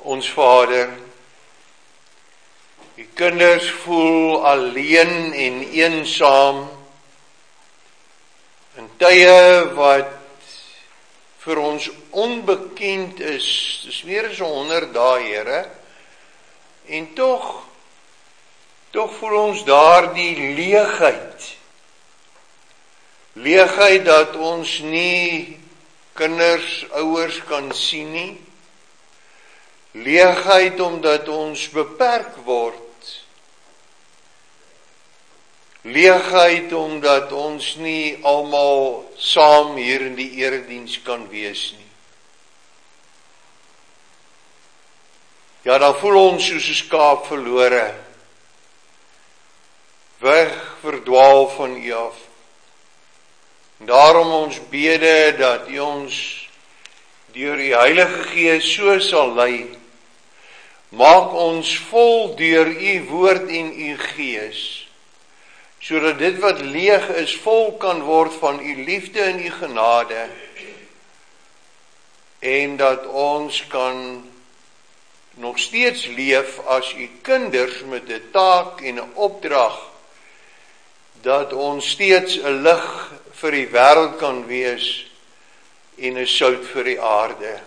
Ons Vader, die kinders voel alleen en eensaam in tye wat vir ons onbekend is. Dis meer as 100 dae, Here, en tog voel ons daar die leegheid. Leegheid dat ons nie kinders, ouers kan sien nie. Leegheid omdat ons beperk word. Leegheid omdat ons nie almal saam hier in die erediens kan wees nie. Ja, dan voel ons soos 'n skaap verlore, weg verdwaal van U af. En daarom ons bede dat U ons deur die Heilige Gees so sal lei. Maak ons vol deur U woord en U Gees, sodat dit wat leeg is vol kan word van U liefde en U genade, en dat ons kan nog steeds leef as U kinders met 'n taak en 'n opdrag, dat ons steeds 'n lig vir die wêreld kan wees en 'n sout vir die aarde.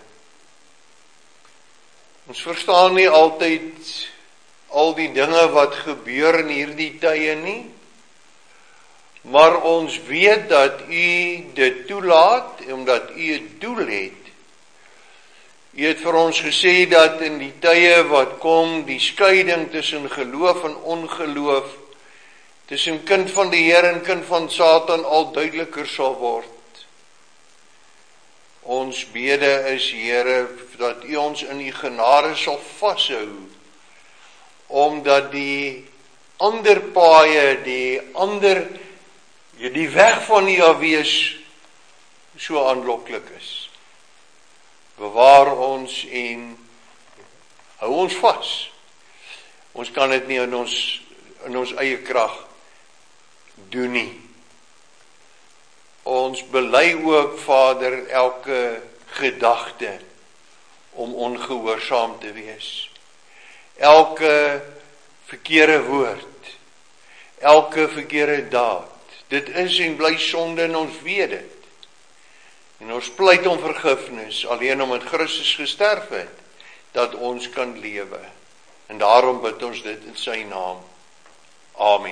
Ons verstaan nie altyd al die dinge wat gebeur in hierdie tye nie, maar ons weet dat U dit toelaat, omdat U 'n doel het. U het vir ons gesê dat in die tye wat kom, die skeiding tussen geloof en ongeloof, tussen kind van die Here en kind van Satan al duideliker sal word. Ons bede is, Here, dat U ons in U genade sal vashou, omdat die ander paaie, die weg van U af wees, so aanloklik is. Bewaar ons en hou ons vas. Ons kan dit nie in ons eie krag doen nie. Ons bely ook, Vader, elke gedagte om ongehoorsaam te wees. Elke verkeerde woord, elke verkeerde daad. Dit is en bly sonde en ons weet dit. En ons pleit om vergifnis, alleen omdat Christus gesterf het, dat ons kan lewe. En daarom bid ons dit in sy naam. Amen.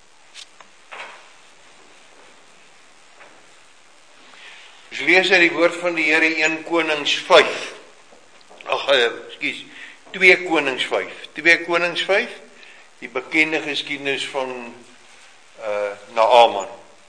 Ons lees uit die woord van die Here 1 Konings 5. 2 Konings 5. 2 Konings 5, die bekende geskiedenis van Naaman.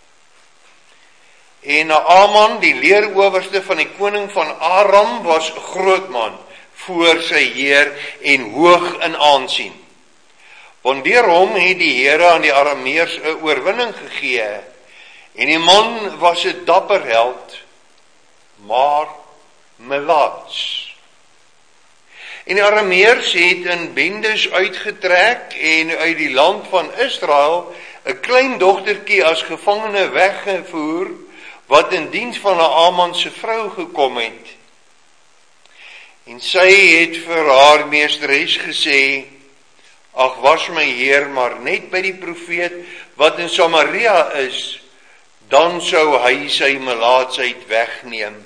En Naaman, die leerowerste van die koning van Aram, was 'n groot man voor sy heer en hoog in aansien. Want deur hom het die Here aan die Arameërs 'n oorwinning gegee. En die man was 'n dapper held, maar melaats. En die Arameërs het in bendes uitgetrek en uit die land van Israel 'n klein dogtertjie as gevangene weggevoer, wat in diens van Naaman se vrou gekom het. En sy het vir haar meesteres gesê, ag, was my heer maar net by die profeet wat in Samaria is, dan sou hy sy melaatsheid wegneem.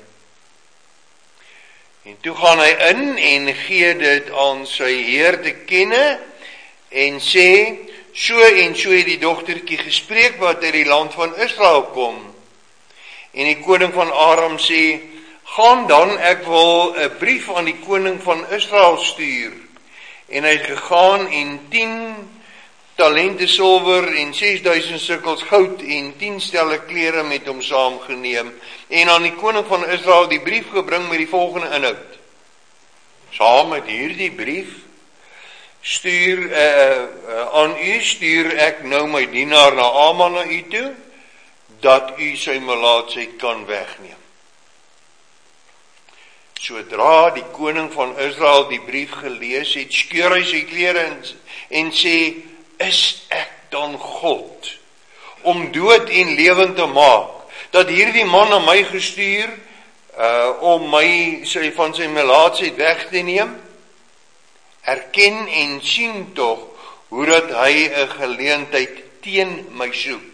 En toe gaan hy in en gee dit aan sy heer te kenne en sê, so en so het die dogtertjie gespreek wat uit die land van Israel kom. En die koning van Aram sê, gaan dan, ek wil 'n brief aan die koning van Israel stuur. En hy het gegaan en 10 talente silwer en 6000 sikkels goud en 10 stelle klere met hom saamgeneem. En aan die koning van Israel die brief gebring met die volgende inhoud. Saam met hierdie brief aan u stuur ek nou my dienaar Naaman na u toe, dat u sy melaatsheid kan wegneem. Sodra die koning van Israel die brief gelees het, skeur hy sy klere en sê, is ek dan God, om dood en lewend te maak, dat hierdie man na my gestuur, om my van sy melaatsheid weg te neem? erken en sien tog, hoe dat hy 'n geleentheid teen my soek.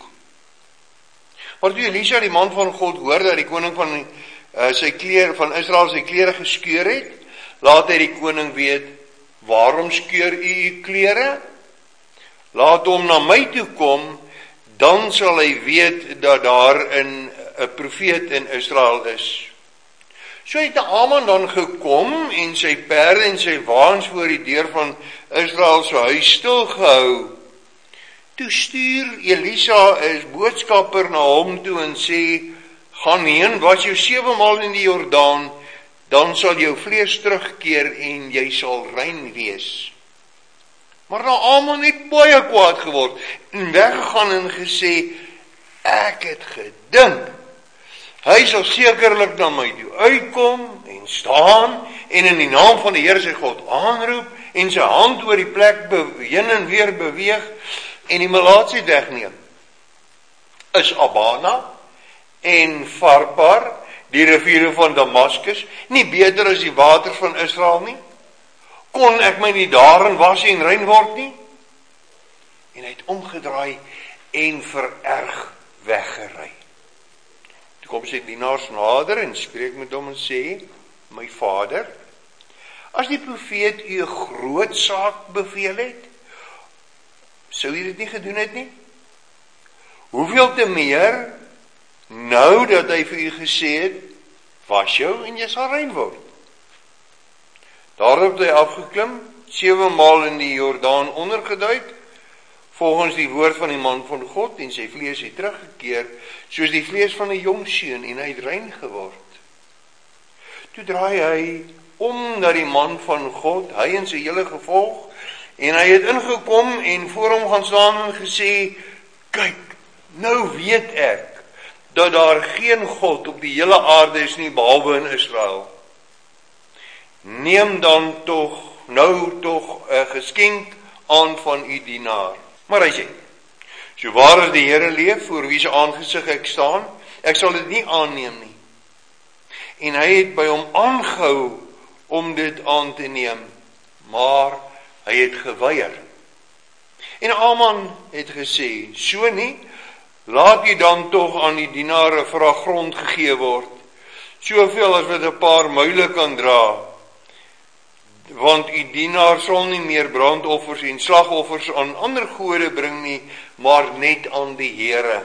Maar toe Elisa, die man van God, hoor dat die koning van van Israel sy klere geskeur het, laat hy die koning weet, waarom skeur u klere? Laat hom na my toe kom, dan sal hy weet dat daar 'n profeet in Israel is. So het Naaman dan gekom en sy perde en sy waans voor die deur van Israel se huis stilgehou. Toe stuur Elisa 'n boodskapper na hom toe en sê, gaan heen, was jou 7 maal in die Jordaan, dan sal jou vlees terugkeer en jy sal rein wees. Maar Naaman het baie kwaad geword en weggegaan en gesê, ek het gedink, hy sal sekerlik na my toe uitkom en staan en in die naam van die Here sy God aanroep en sy hand oor die plek heen en weer beweeg en die melaatsheid wegneem. Is Abana en Farpar, die riviere van Damaskus, nie beter as die water van Israel nie? Kon ek my nie daarin was en rein word nie? En hy het omgedraai en vererg weggery. Toe kom sy dienaars nader en spreek met hom en sê, my vader, as die profeet u 'n groot saak beveel het, sou u dit nie gedoen het nie? Hoeveel te meer, nou dat hy vir u gesê het, was jou en jy sal rein word. Daarop het hy afgeklim, 7 maal in die Jordaan ondergeduik, volgens die woord van die man van God, en sy vlees het teruggekeer, soos die vlees van 'n jong seun, en hy het rein geword. Toe draai hy om na die man van God, hy en sy hele gevolg, en hy het ingekom en voor hom gaan staan en gesê, kyk, nou weet ek, dat daar geen God op die hele aarde is nie, behalwe in Israel. Neem dan nou toch 'n geskenk aan van u dienaar. Maar hy sê, so waar as die Here leef, voor wie se aangesig ek staan, ek sal dit nie aanneem nie. En hy het by hom aangehou om dit aan te neem, maar hy het geweier. En Naaman het gesê, so nie, laat jy dan tog aan die dienare vir 'n grond gegee word, soveel as wat 'n paar muile kan dra, want u dienaar sal nie meer brandoffers en slagoffers aan ander gode bring nie, maar net aan die Here.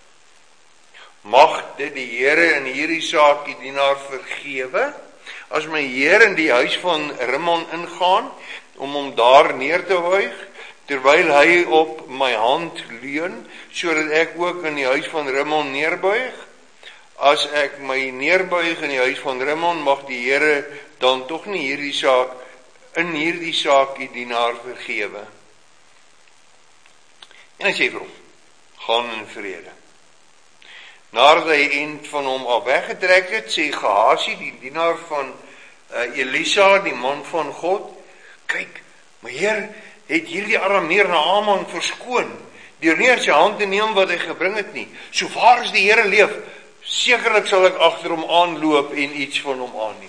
Mag dit die Here in hierdie saak die dienaar vergewe, as my Heer in die huis van Rimmon ingaan, om hom daar neer te buig, terwyl hy op my hand leun, sodat ek ook in die huis van Rimmon neerbuig. As ek my neerbuig in die huis van Rimmon, mag die Here dan tog nie in hierdie saak die dienaar vergewe. En hy sê vir hom, gaan in vrede. Nadat hy eind van hom af weggetrek het, sê Gehasie, die dienaar van Elisa, die man van God, kyk, my Heer het hierdie Arameer Naaman verskoon, deur nie sy hand te neem wat hy gebring het nie. So waar as die Here leef, sekerlik sal ek agter hom aanloop en iets van hom aanneem.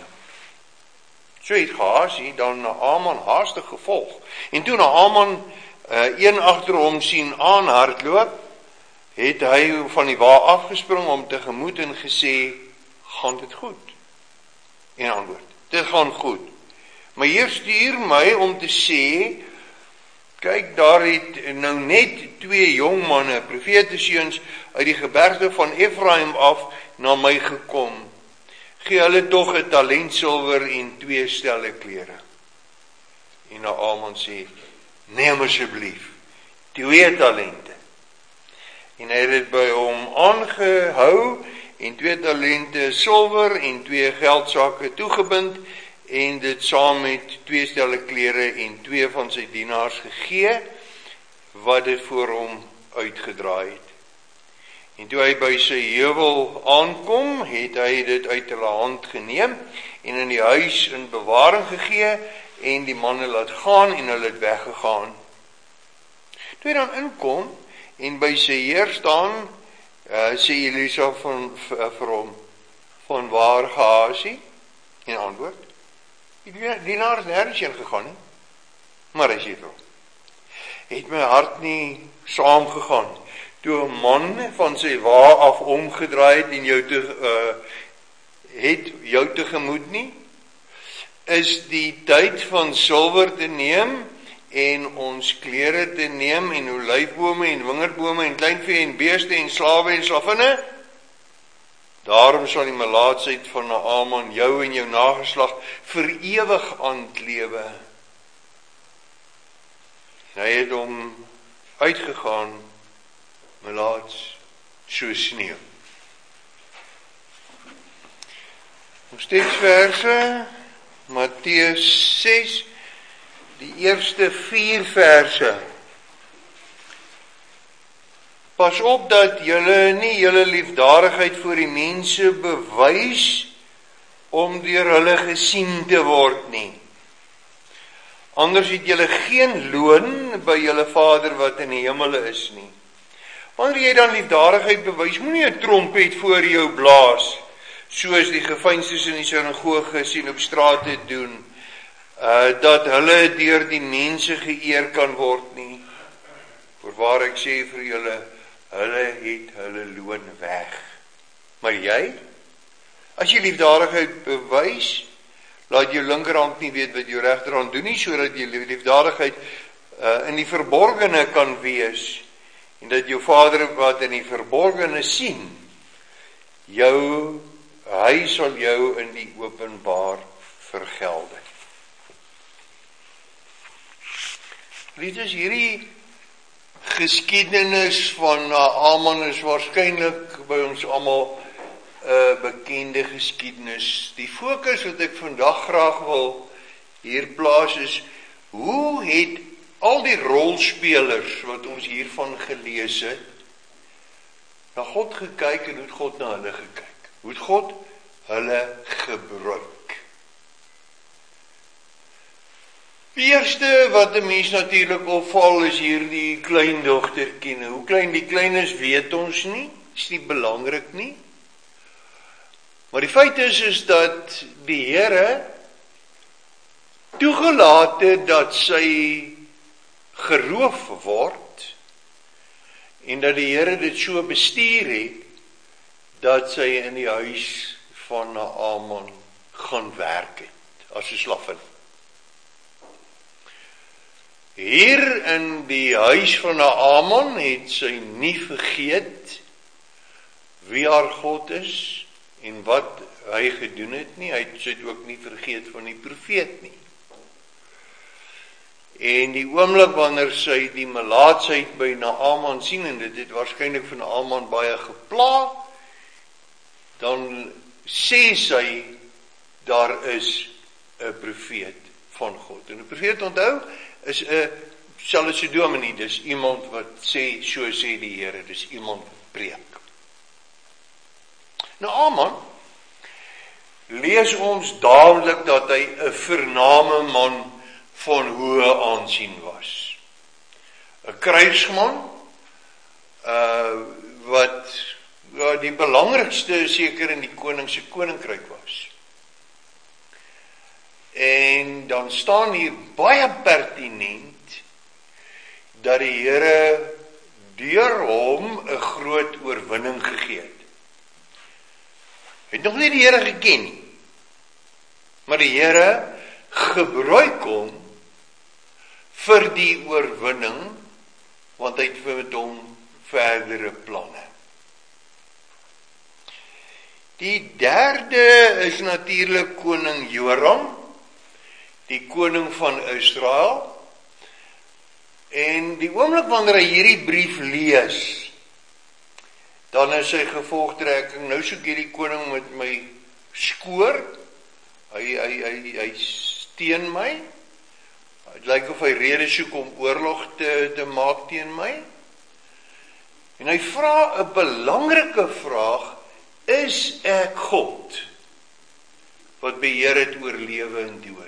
So het Gehasie dan Naaman haastig gevolg. En toe Naaman een agter hom sien aanhardloop, het hy van die wa afgespring om tegemoet en gesê, gaan dit goed? En antwoord, dit gaan goed. Maar Heer stuur my om te sê, kyk, daar het nou net 2 jong manne, profeteseuns uit die gebergte van Efraim af na my gekom. Gee hulle tog 'n talent silwer en 2 stelle klere. En Naaman sê, neem asseblief 2 talente. En hy het dit by hom aangehou en 2 talente silwer en 2 geldsakke toegebind en dit saam met 2 stelle klere en 2 van sy dienaars gegee, wat dit voor hom uitgedraai het. En toe hy by sy heuwel aankom, het hy dit uit hulle hand geneem en in die huis in bewaring gegee en die manne laat gaan en hulle het weggegaan. Toe hy dan inkom en by sy heer staan, sê Elisa vir hom, van waar Gehasie? En antwoord, die dienaar is nergens heen gegaan nie. Maar as jy wil, het my hart nie saamgegaan, toe 'n man van sy wa af omgedraai het en jou tegemoet nie, is die tyd van silwer te neem, en ons klere te neem, en olyfbome en wingerdbome, en kleinvee en beeste, en slawe en slavinne. Daarom sal die melaatsheid van Naaman jou en jou nageslag vir ewig aantlewe. Hy het hom uitgegaan, melaats soos sneeu. Nog steeds verse, Matteus 6, die eerste 4 verse. Pas op dat julle nie julle liefdadigheid voor die mense bewys om deur hulle gesien te word nie. Anders het julle geen loon by julle Vader wat in die hemele is nie. Wanneer jy dan liefdadigheid bewys, moenie 'n trompet voor jou blaas, soos die geveinstes in die sinagoges en op strate doen, dat hulle deur die mense geëer kan word nie. Voorwaar ek sê vir julle, hulle het hulle loon weg. Maar jy, as jy liefdadigheid bewys, laat jou linkerhand nie weet wat jou regterhand doen nie, sodat jy liefdadigheid in die verborgene kan wees, en dat jou Vader wat in die verborgene sien, hy sal jou in die openbaar vergelde. Liefdes, hierdie geskiedenis van Naaman is waarskynlik by ons almal 'n bekende geskiedenis. Die fokus wat ek vandag graag wil hier plaas is, hoe het al die rolspelers wat ons hiervan gelees het, na God gekyk en hoe het God na hulle gekyk? Hoe het God hulle gebruik? Die eerste wat 'n mens natuurlik opval is hier die kleindogtertjie. Hoe klein die klein is, weet ons nie, is nie belangrik nie. Maar die feit is dat die Here toegelaat het dat sy geroof word, en dat die Here dit so bestuur het, dat sy in die huis van Naaman gaan werk het, as 'n slavin. Hier in die huis van Naaman het sy nie vergeet wie haar God is en wat hy gedoen het nie. Hy het ook nie vergeet van die profeet nie. En die oomblik wanneer sy die melaatsheid by Naaman sien, en dit het waarskynlik van Naaman baie gepla, dan sê sy, daar is 'n profeet van God. En 'n profeet, onthou, is 'n selfs dominee, dis iemand wat sê, so sê die Here, dis iemand wat preek. Naaman lees ons dadelik dat hy 'n vername man van hoë aansien was. 'n krygsman, wat die belangrikste seker in die koning se koninkryk was. En dan staan hier baie pertinent dat die Here deur hom 'n groot oorwinning gegee het. Hy het nog nie die Here geken nie, maar die Here gebruik hom vir die oorwinning, want hy het met hom verdere planne. Die derde is natuurlik koning Joram, die koning van Israel. En die oomblik wanneer hy hierdie brief lees, dan is sy gevolgtrekking, nou soek hierdie koning met my skoor, hy steen my, het lyk of hy rede soek om oorlog te maak teen my, en hy vra 'n belangrike vraag, is ek God, wat beheer het oor lewe en dood?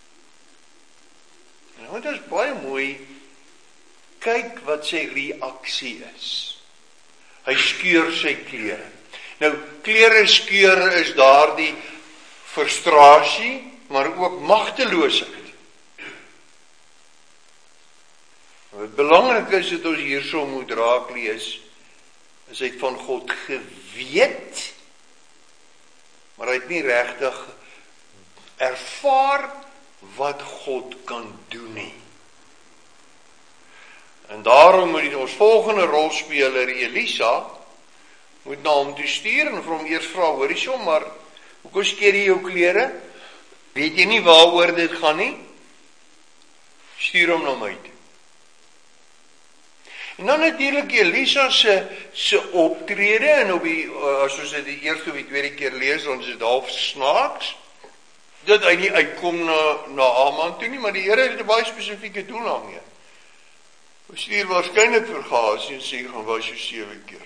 Nou, dit is baie mooi, kyk wat sy reaksie is. Hy skeur sy klere. Nou, klere skeur is daardie frustrasie, maar ook magteloosheid. Wat belangrik is dat ons hierso moet raak lees, is hy het van God geweet, maar hy het nie regtig ervaar wat God kan doen nie. En daarom moet ons volgende rolspeler, Elisa, moet na hom toe stuur en vir hom eers vra, hoor hierso, maar hoekom skeer jy jou klere? Weet jy nie waaroor dit gaan nie? Stuur hom na my toe. En dan natuurlik Elisa se optrede, en op die, as ons dit die eerste of die tweede keer lees, ons is half snaaks, dat hy nie uitkom na Naaman toe nie, maar die Here het 'n baie spesifieke doel daarmee. Hy stuur waarskynlik vir Gehasie en sê, gaan was jou 7 keer.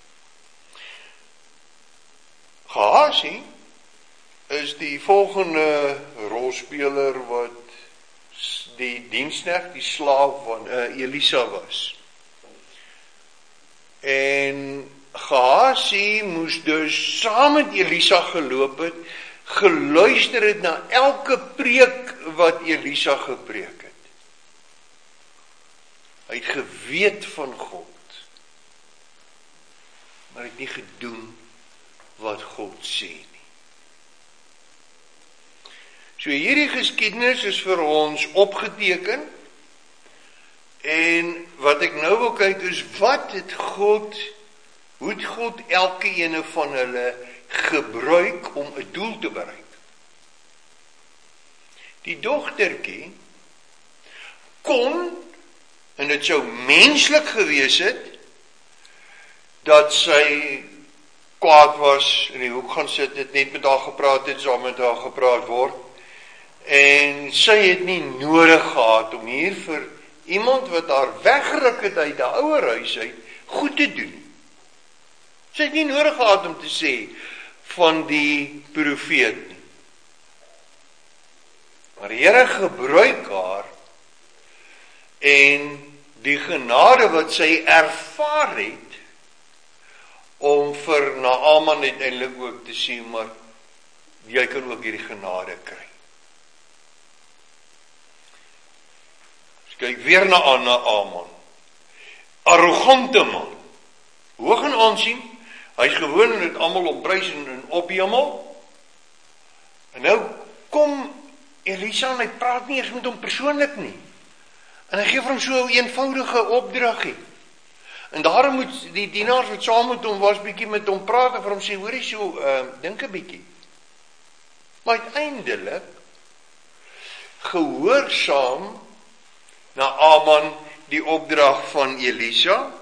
Gehasie is die volgende rolspeler wat die diensknegt, die slaaf van Elisa was. En Gehasie moes dus saam met Elisa geloop het, geluister het na elke preek wat Elisa gepreek het. Hy het geweet van God, maar hy het nie gedoen wat God sê nie. So hierdie geskiedenis is vir ons opgeteken, en wat ek nou wil kyk is, hoe het God elke ene van hulle gebruik om 'n doel te bereik. Die dogtertjie kon, en dit sou menslik gewees het, dat sy kwaad was, in die hoek gaan sit, het net met haar gepraat het, saam met haar gepraat word, en sy het nie nodig gehad om hier vir iemand wat haar weggeruk het uit die ouerhuis uit, goed te doen. Sy het nie nodig gehad om te sê van die profeet nie. Maar die Here gebruik haar, en die genade wat sy ervaar het, om vir Naaman uiteindelik ook te sê, maar jy kan ook hierdie genade kry. Kyk weer na Naaman. Arrogante man. Hoog in aansien. Hy is gewoon en het almal omprys en ophemel. En nou kom Elisa en hy praat nie eers met hom persoonlik nie. En hy gee vir hom so 'n eenvoudige opdragie. En daarom moet die dienaars wat saam met hom was bietjie met hom praat en vir hom sê, hoorie so, dink 'n bietjie. Maar uiteindelik gehoorsaam Naaman die opdrag van Elisa,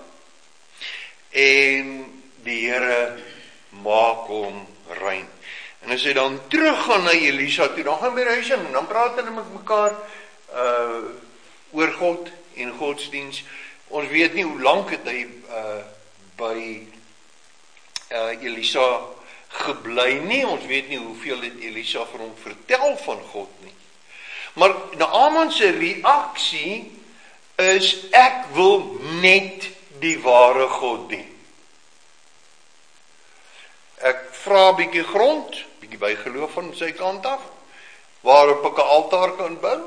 en die Here maak hom rein. En as hy dan teruggaan na Elisa toe, dan gaan by die huis in, en dan praat hulle met mekaar oor God en godsdiens. Ons weet nie hoe lank het hy by Elisa gebly nie, ons weet nie hoeveel het Elisa vir hom vertel van God nie. Maar Naaman se reaksie is, ek wil net die ware God dien. Ek vra 'n bietjie grond, bietjie bygeloof van sy kant af, waarop ek 'n altaar kan bou.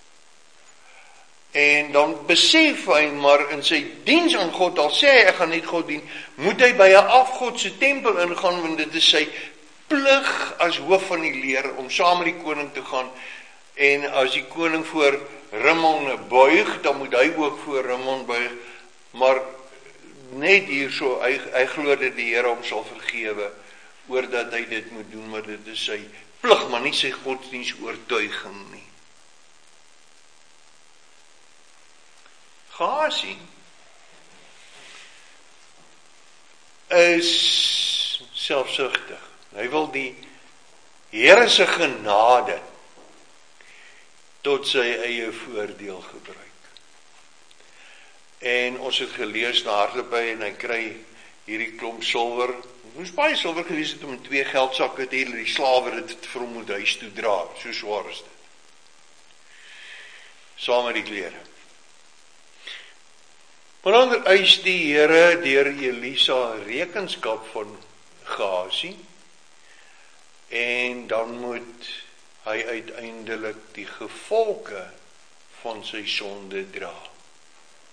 En dan besef hy, maar in sy diens aan God, al sê hy, ek gaan net God dien, moet hy by 'n afgodse tempel ingaan, want dit is sy plig as hoof van die leer, om saam met die koning te gaan. En as die koning voor Rimmon buig, dan moet hy ook voor Rimmon buig. Maar net hierso, hy glo dat die Here hom sal vergewe, oor dat hy dit moet doen, maar dit is sy plig, maar nie sy godsdiens oortuiging nie. Gehasie is selfsugtig. Hy wil die Here se genade tot sy eie voordeel gebruik. En ons het gelees na hardloop hy, en hy kry hierdie klomp silwer. Ons baie silwer gelees het om in 2 geldsakke te hê, die slawe dit vir hom moet huis toe dra. So swaar is dit. Saam met die klere. Maar dan eis die Here deur Elisa rekenskap van Gehasie, en dan moet hy uiteindelik die gevolge van sy sonde dra.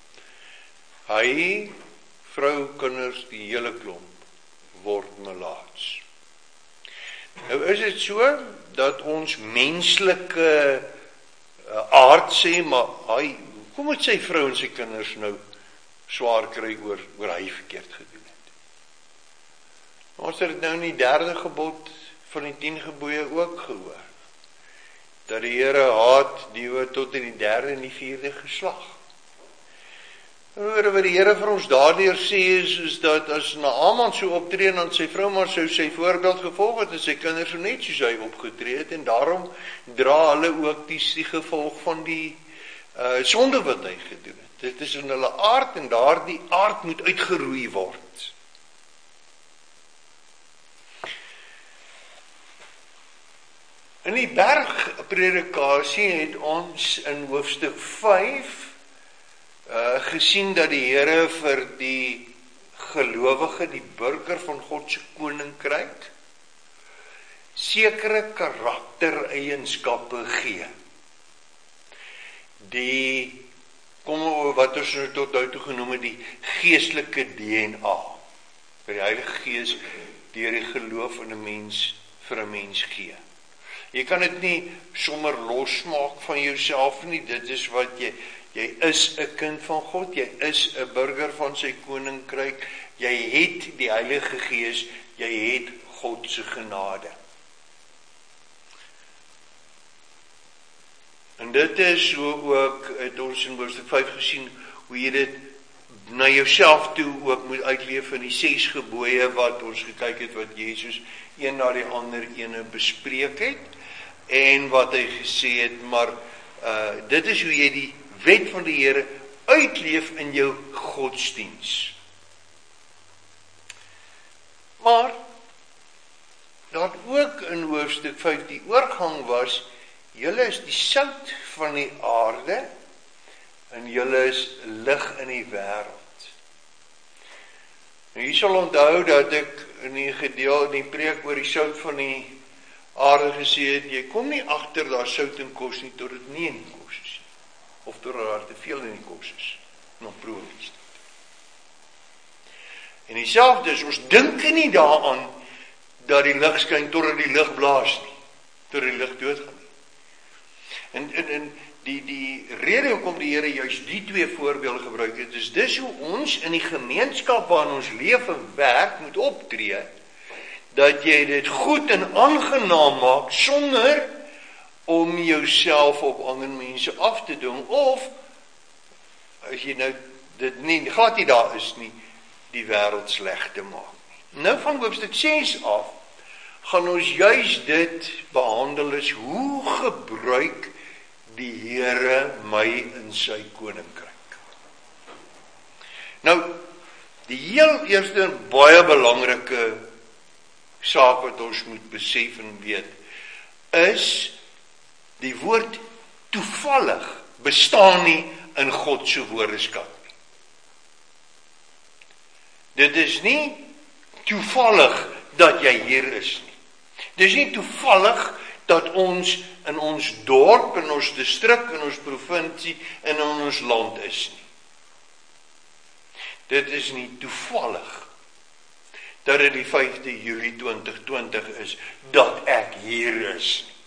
Hy, vrou, kinders, die hele klomp, word melaats. Nou is dit so, dat ons menslike aard sê, maar kom moet sy vrou en sy kinders nou swaar kry oor hy verkeerd gedoen het. Ons het nou in die 3de gebod van die 10 gebooie ook gehoor, dat die Here haat die wat tot in die 3de en die 4de geslag. Wat die Here vir ons daardeur sê is dat as Naaman so optree, dan sy vrou maar sou sy voorbeeld gevolg het en sy kinders so net soos hy opgetree het, en daarom dra hulle ook die gevolg van die sonde wat hy gedoen het. Dit is in hulle aard en daardie aard moet uitgeroei word. In die bergpredikasie het ons in hoofstuk 5 gesien dat die Here vir die gelowige, die burger van God se koninkryk, sekere karaktereienskappe gee. Wat ons tot nou toe genoem het, die geestelike DNA, wat die Heilige Gees deur die geloof in 'n mens vir 'n mens gee. Jy kan dit nie sommer losmaak van jouself nie, dit is wat jy is 'n kind van God, jy is 'n burger van sy koninkryk, jy het die Heilige Gees, jy het God se genade. En dit is so ook, het ons in hoofstuk 5 gesien, hoe jy dit na jouself toe ook moet uitleef in die 6 gebooie wat ons gekyk het, wat Jesus een na die ander ene bespreek het, en wat hy gesê het, maar dit is hoe jy die wet van die Here uitleef in jou godsdiens. Maar, dat ook in hoofstuk 5 die oorgang was, julle is die sout van die aarde, en julle is lig in die wêreld. Nou, jy sal onthou dat ek in die preek oor die sout van die aarde gesê het, jy kom nie agter daar sout in kos nie, tot dit nie in die kos is, of tot daar te veel in die kos is, en op proe is dit. En dieselfde is, ons dink nie daaraan, dat die lig skyn, totdat die lig blaas nie, totdat die lig doodgaan nie. En die rede hoekom die Here juist die 2 voorbeelde gebruik het, is dis hoe ons in die gemeenskap waarin ons leef en werk moet optree, dat jy dit goed en aangenaam maak, sonder om jouself op ander mense af te doen, of, as jy nou dit nie, glad nie daar is nie, die wêreld sleg te maak nie. Nou van hoofstuk 6 af, gaan ons juist dit behandel is, hoe gebruik die Here my in sy koninkryk. Nou, die heel eerste en baie belangrike saak wat ons moet besef en weet, is die woord toevallig bestaan nie in God se woordeskat nie. Dit is nie toevallig dat jy hier is nie. Dit is nie toevallig dat ons in ons dorp, in ons distrik, in ons provinsie en in ons land is nie. Dit is nie toevallig dat dit die 5de Julie 2020 is, dat ek hier is nie.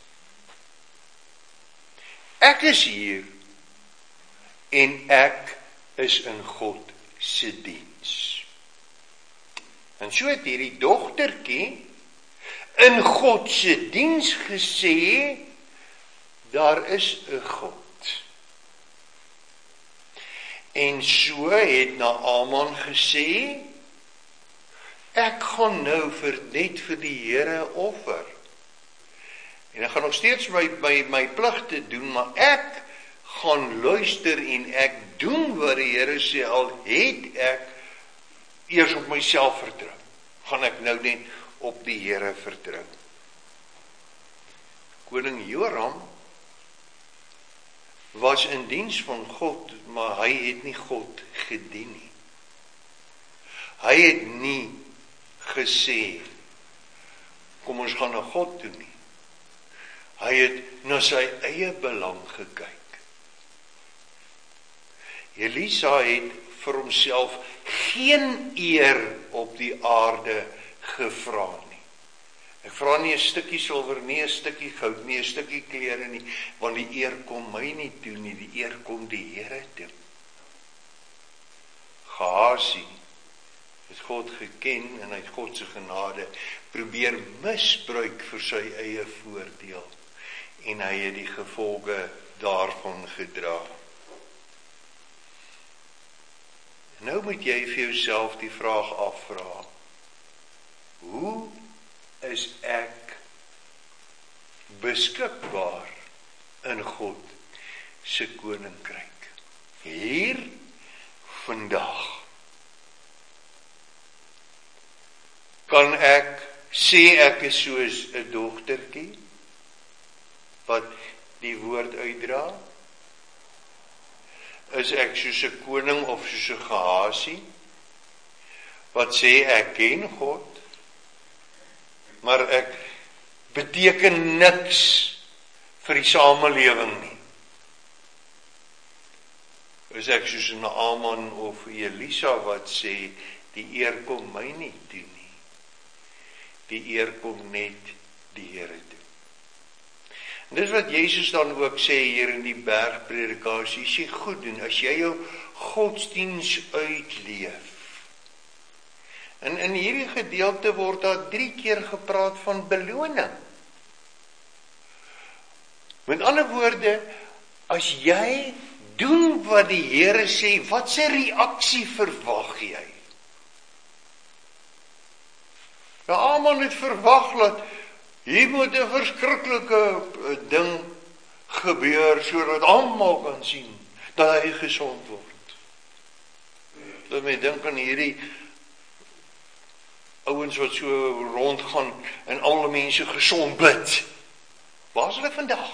Ek is hier, en ek is in God se diens. En so het hierdie dogtertjie in God se diens gesê, daar is 'n God. En so het Naaman gesê, ek gaan nou net vir die Here offer. En ek gaan nog steeds my pligte doen, maar ek gaan luister en ek doen wat die Here sê, al het ek eers op myself vertrou. Gaan ek nou net op die Here vertrou. Koning Joram was in diens van God, maar hy het nie God gedien nie. Hy het nie gesê, kom ons gaan na God toe nie. Hy het na sy eie belang gekyk. Elisa het vir homself geen eer op die aarde gevra nie. Ek vra nie 'n stukkie silwer nie, 'n stukkie goud nie, 'n stukkie klere nie, want die eer kom my nie toe nie, die eer kom die Here toe. Gehasie het God geken en hy het God se genade probeer misbruik vir sy eie voordeel en hy het die gevolge daarvan gedra. Nou moet jy vir jouself die vraag afvra: hoe is ek beskikbaar in God se koninkryk? Hier, vandag. Kan ek sê ek is soos 'n dogtertjie wat die woord uitdra? Is ek soos 'n koning of soos 'n Gehasie wat sê ek ken God, maar ek beteken niks vir die samelewing nie? Is ek soos 'n Naaman of Elisa wat sê die eer kom my nie toe nie, die eer kom net die Here toe? En dis wat Jesus dan ook sê hier in die bergpredikasie: as jy goed doen, as jy jou godsdiens uitleef. En in hierdie gedeelte word daar 3 keer gepraat van beloning. Met ander woorde, as jy doen wat die Here sê, wat se reaksie verwag jy? Naaman het verwag dat hier moet 'n verskriklike ding gebeur sodat almal kan sien dat hy gesond word. Dat my dink aan hierdie ouens wat so rondgaan en alle mense gesond bid. Waar is hulle vandag?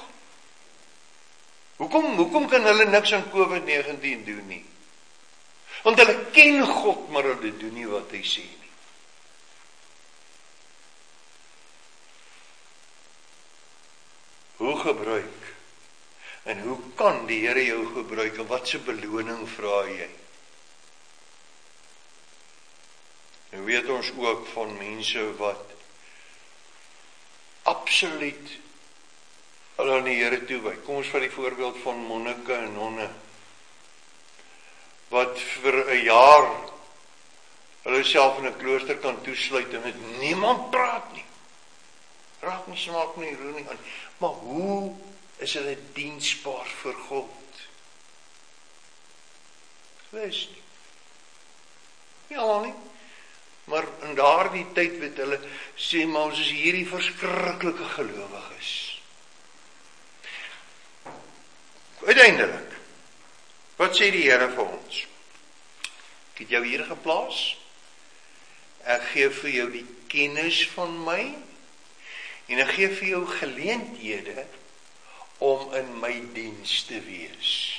Hoekom kan hulle niks aan COVID-19 doen nie? Want hulle ken God, maar hulle doen nie wat hy sê nie. Hoe gebruik en hoe kan die Here jou gebruik en wat se beloning vra jy? Nou weet ons ook van mense wat absoluut hulle aan die Here toewy. Kom ons vat die voorbeeld van monnike en nonne wat vir 'n jaar hulle self in 'n klooster kan toesluit en met niemand praat nie. Raak nie, smaak nie, roer nie aan. Maar hoe is hulle diensbaar vir God? Wees nie. Ja nie. Maar in daardie tyd weet hulle, sê maar ons is hierdie verskriklike gelowiges. Uiteindelik, wat sê die Here vir ons? Ek het jou hier geplaas. Ek gee vir jou die kennis van my. En ek gee vir jou geleenthede om in my diens te wees.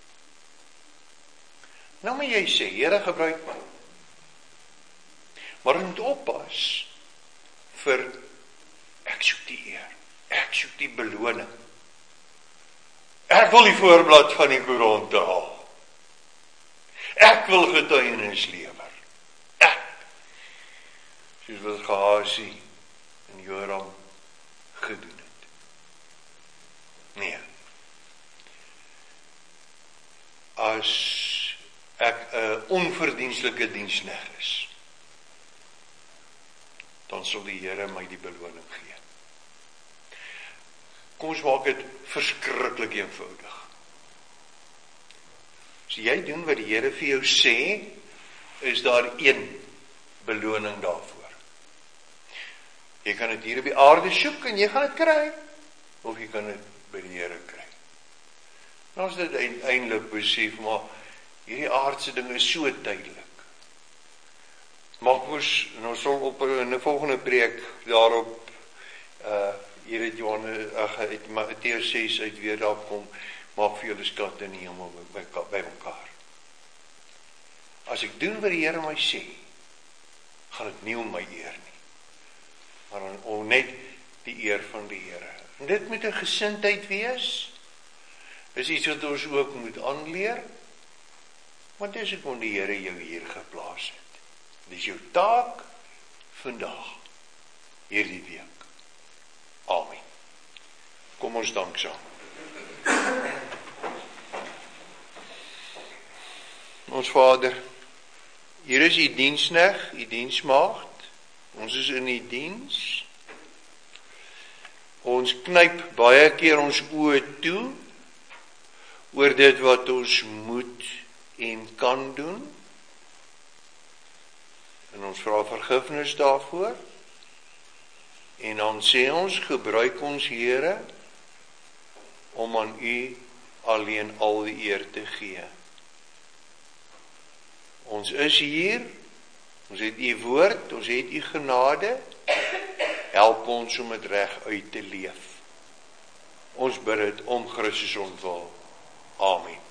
Nou moet jy sê, Here gebruik my. Maar jy moet oppas vir ek soek die eer, ek soek die beloning. Ek wil die voorblad van die koerant haal. Ek wil getuienis lewer. Ek. Soos wat Gehasie en Joram gedoen het. Nee. As ek 'n onverdienstelike diensknegt is, dan sal die Here my die beloning gee. Kom ons maak dit verskriklik eenvoudig. As jy doen wat die Here vir jou sê, is daar een beloning daarvoor. Jy kan dit hier op die aarde soek en jy gaan dit kry, of jy kan dit by die Here kry. Nou is dit eintlik besef, maar hierdie aardse ding is so tydelik. Maak ons, en ons sal op in 'n volgende preek daarop, hier het uit Matteus 6 uit weer daar kom, maak vir julle skatte in die hemel by mekaar. As ek doen wat die Here my sê, gaan dit nie om my eer nie, maar om net die eer van die Here. En dit moet 'n gesindheid wees, is iets wat ons ook moet aanleer. Want dis hoekom die Here jou hier geplaas het. Dis jou taak vandag, hierdie week. Amen. Kom ons dank saam. Ons Vader, hier is u diensknegt, u diensmaagd. Ons is in die diens. Ons knyp baie keer ons oë toe oor dit wat ons moet en kan doen. En ons vra vergifnis daarvoor. En dan sê ons, gebruik ons Here om aan u alleen al die eer te gee. Ons is hier, ons het u woord, ons het u genade, help ons om het reg uit te leef. Ons bid het om Christus ontwil. Amen.